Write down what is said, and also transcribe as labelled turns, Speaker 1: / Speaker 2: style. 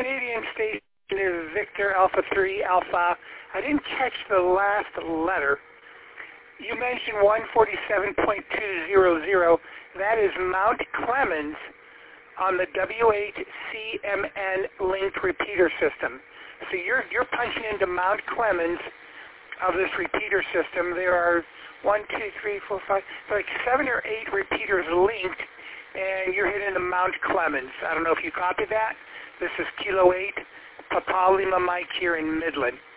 Speaker 1: Canadian station is Victor Alpha 3 Alpha. I didn't catch the last letter. You mentioned 147.200. That is Mount Clemens on the W8CMN linked repeater system. So you're punching into Mount Clemens of this repeater system. There are 7 or 8 repeaters linked, and you're hitting the Mount Clemens. I don't know if you copied that. This is Kilo 8, Papa Lima Mike here in Midland.